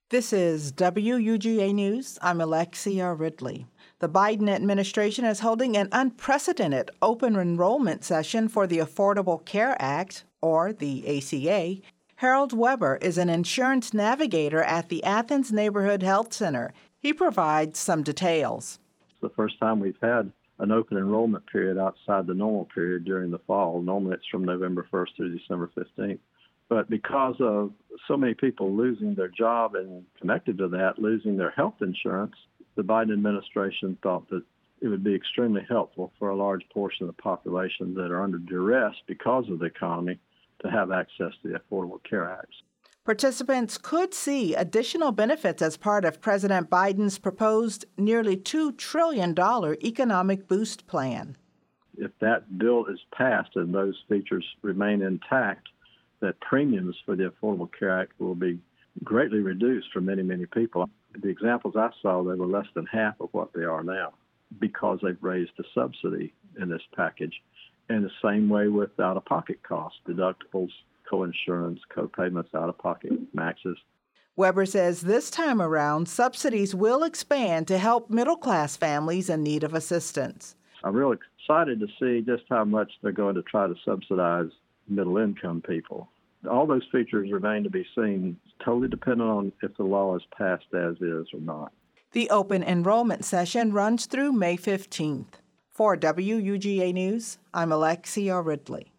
This is WUGA News. I'm Alexia Ridley. The Biden administration is holding an unprecedented open enrollment session for the Affordable Care Act, or the ACA. Harold Weber is an insurance navigator at the Athens Neighborhood Health Center. He provides some details. It's the first time we've had an open enrollment period outside the normal period during the fall. Normally it's from November 1st through December 15th. But because of so many people losing their job and connected to that, losing their health insurance, the Biden administration thought that it would be extremely helpful for a large portion of the population that are under duress because of the economy to have access to the Affordable Care Act. Participants could see additional benefits as part of President Biden's proposed nearly $2 trillion economic boost plan. If that bill is passed and those features remain intact, that premiums for the Affordable Care Act will be greatly reduced for many, many people. The examples I saw, they were less than half of what they are now because they've raised the subsidy in this package. And the same way with out-of-pocket costs, deductibles, coinsurance, co-payments, out-of-pocket maxes. Weber says this time around, subsidies will expand to help middle-class families in need of assistance. I'm really excited to see just how much they're going to try to subsidize middle-income people. All those features remain to be seen, totally dependent on if the law is passed as is or not. The open enrollment session runs through May 15th. For WUGA News, I'm Alexia Ridley.